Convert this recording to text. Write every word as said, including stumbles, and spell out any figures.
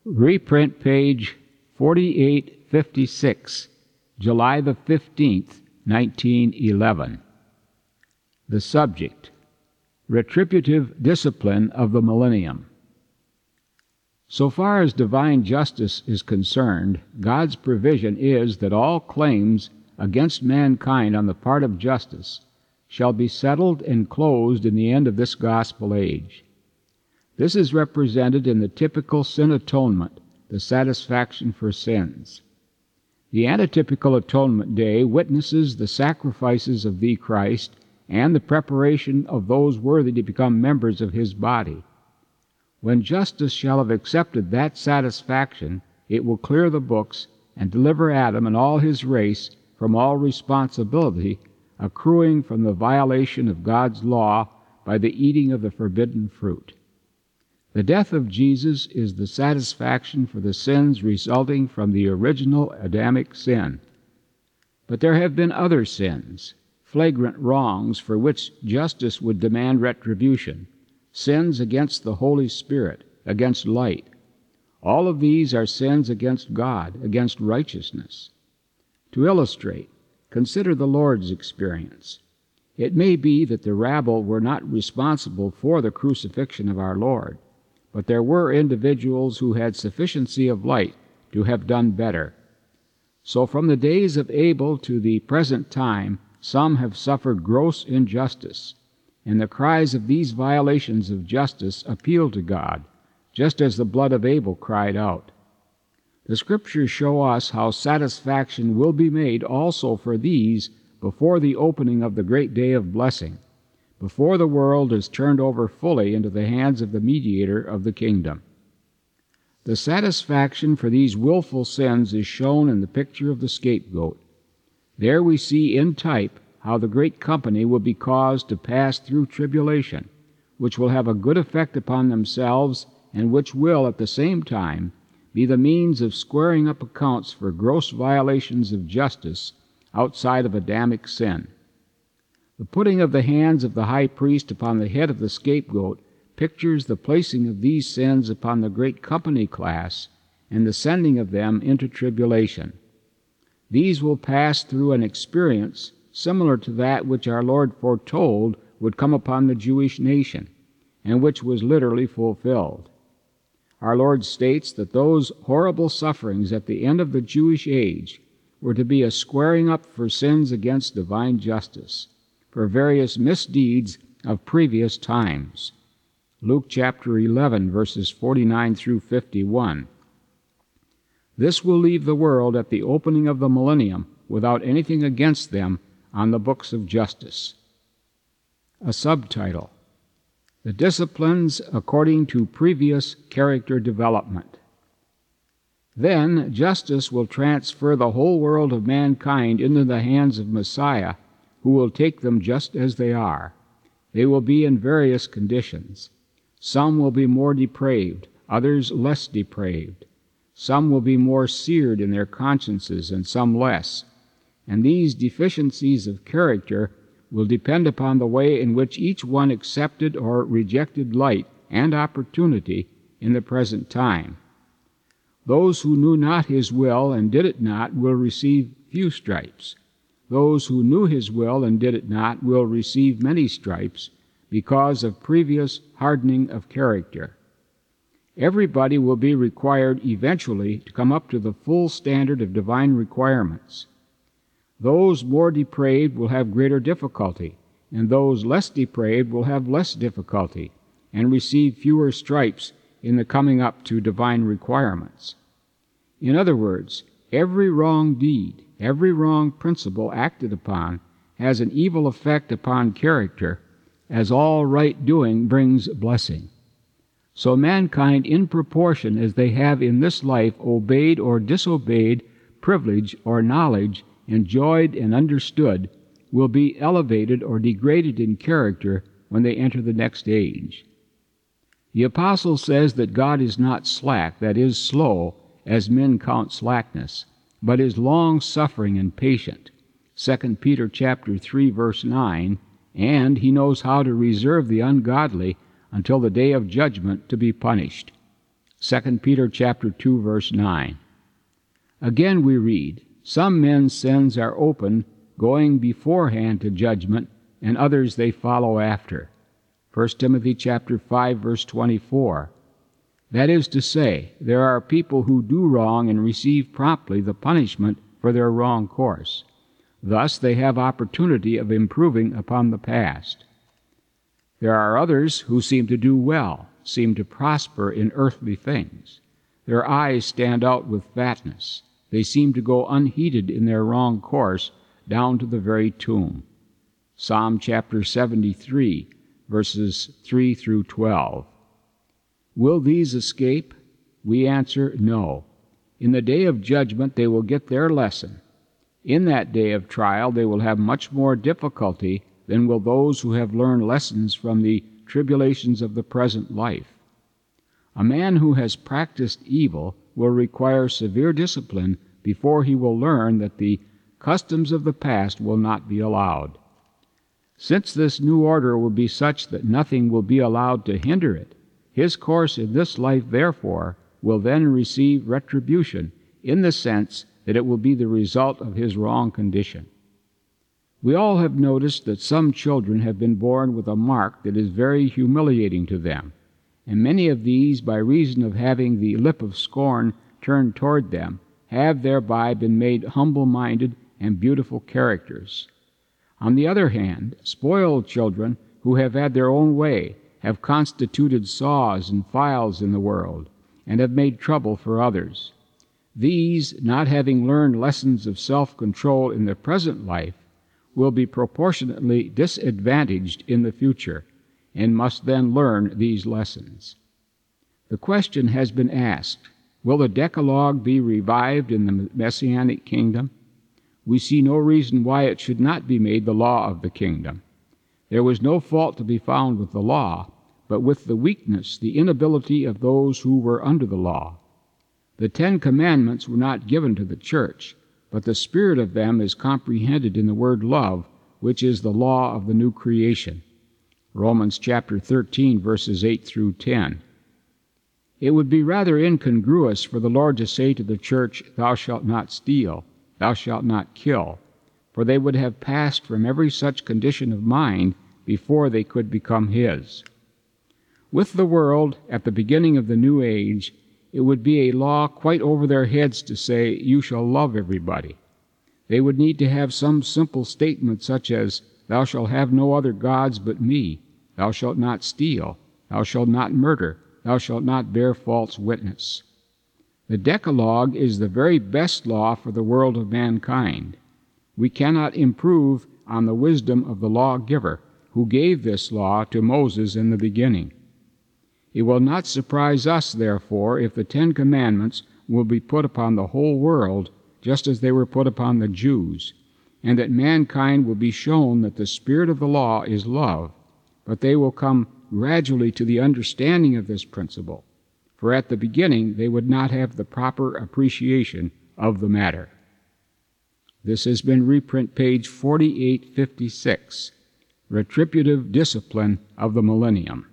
Reprint page forty-eight fifty-six, July the fifteenth, nineteen eleven. The subject: Retributive Discipline of the Millennium. So far as divine justice is concerned, God's provision is that all claims against mankind on the part of justice shall be settled and closed in the end of this gospel age. This is represented in the typical sin atonement, the satisfaction for sins. The antitypical atonement day witnesses the sacrifices of thee, Christ, and the preparation of those worthy to become members of his body. When justice shall have accepted that satisfaction, it will clear the books and deliver Adam and all his race from all responsibility accruing from the violation of God's law by the eating of the forbidden fruit. The death of Jesus is the satisfaction for the sins resulting from the original Adamic sin. But there have been other sins, flagrant wrongs for which justice would demand retribution, sins against the Holy Spirit, against light. All of these are sins against God, against righteousness. To illustrate, consider the Lord's experience. It may be that the rabble were not responsible for the crucifixion of our Lord, but there were individuals who had sufficiency of light to have done better. So from the days of Abel to the present time, some have suffered gross injustice, and the cries of these violations of justice appeal to God, just as the blood of Abel cried out. The Scriptures show us how satisfaction will be made also for these before the opening of the great day of blessing, before the world is turned over fully into the hands of the mediator of the kingdom. The satisfaction for these willful sins is shown in the picture of the scapegoat. There we see in type how the great company will be caused to pass through tribulation, which will have a good effect upon themselves and which will, at the same time, be the means of squaring up accounts for gross violations of justice outside of Adamic sin. The putting of the hands of the high priest upon the head of the scapegoat pictures the placing of these sins upon the great company class and the sending of them into tribulation. These will pass through an experience similar to that which our Lord foretold would come upon the Jewish nation, and which was literally fulfilled. Our Lord states that those horrible sufferings at the end of the Jewish age were to be a squaring up for sins against divine justice, for various misdeeds of previous times. Luke chapter eleven, verses forty-nine through fifty-one. This will leave the world at the opening of the millennium without anything against them on the books of justice. A subtitle: The Disciplines According to Previous Character Development. Then justice will transfer the whole world of mankind into the hands of Messiah, who will take them just as they are. They will be in various conditions. Some will be more depraved, others less depraved. Some will be more seared in their consciences, and some less. And these deficiencies of character will depend upon the way in which each one accepted or rejected light and opportunity in the present time. Those who knew not his will and did it not will receive few stripes. Those who knew his will and did it not will receive many stripes because of previous hardening of character. Everybody will be required eventually to come up to the full standard of divine requirements. Those more depraved will have greater difficulty, and those less depraved will have less difficulty, and receive fewer stripes in the coming up to divine requirements. In other words, every wrong deed, every wrong principle acted upon has an evil effect upon character, as all right doing brings blessing. So mankind, in proportion as they have in this life obeyed or disobeyed privilege or knowledge, enjoyed and understood, will be elevated or degraded in character when they enter the next age. The apostle says that God is not slack, that is, slow, as men count slackness, but is long-suffering and patient, Second Peter chapter three, verse nine, and he knows how to reserve the ungodly until the day of judgment to be punished, Second Peter chapter two, verse nine. Again we read, "Some men's sins are open, going beforehand to judgment, and others they follow after." First Timothy chapter five, verse twenty-four. That is to say, there are people who do wrong and receive promptly the punishment for their wrong course. Thus they have opportunity of improving upon the past. There are others who seem to do well, seem to prosper in earthly things. Their eyes stand out with fatness. They seem to go unheeded in their wrong course down to the very tomb. Psalm chapter seventy-three, verses three through twelve. Will these escape? We answer, no. In the day of judgment they will get their lesson. In that day of trial they will have much more difficulty than will those who have learned lessons from the tribulations of the present life. A man who has practiced evil will require severe discipline before he will learn that the customs of the past will not be allowed. Since this new order will be such that nothing will be allowed to hinder it, his course in this life, therefore, will then receive retribution in the sense that it will be the result of his wrong condition. We all have noticed that some children have been born with a mark that is very humiliating to them, and many of these, by reason of having the lip of scorn turned toward them, have thereby been made humble-minded and beautiful characters. On the other hand, spoiled children who have had their own way have constituted saws and files in the world, and have made trouble for others. These, not having learned lessons of self-control in the present life, will be proportionately disadvantaged in the future, and must then learn these lessons. The question has been asked, will the Decalogue be revived in the Messianic kingdom? We see no reason why it should not be made the law of the kingdom. There was no fault to be found with the law, but with the weakness, the inability of those who were under the law. The Ten Commandments were not given to the church, but the spirit of them is comprehended in the word love, which is the law of the new creation. Romans chapter thirteen, verses eight through ten. It would be rather incongruous for the Lord to say to the church, "Thou shalt not steal, thou shalt not kill," for they would have passed from every such condition of mind before they could become His. With the world, at the beginning of the new age, it would be a law quite over their heads to say, "You shall love everybody." They would need to have some simple statement such as, "Thou shalt have no other gods but me," "Thou shalt not steal," "Thou shalt not murder," "Thou shalt not bear false witness." The Decalogue is the very best law for the world of mankind. We cannot improve on the wisdom of the lawgiver who gave this law to Moses in the beginning. It will not surprise us, therefore, if the Ten Commandments will be put upon the whole world just as they were put upon the Jews, and that mankind will be shown that the spirit of the law is love, but they will come gradually to the understanding of this principle, for at the beginning they would not have the proper appreciation of the matter. This has been reprint page forty-eight fifty-six, Retributive Discipline of the Millennium.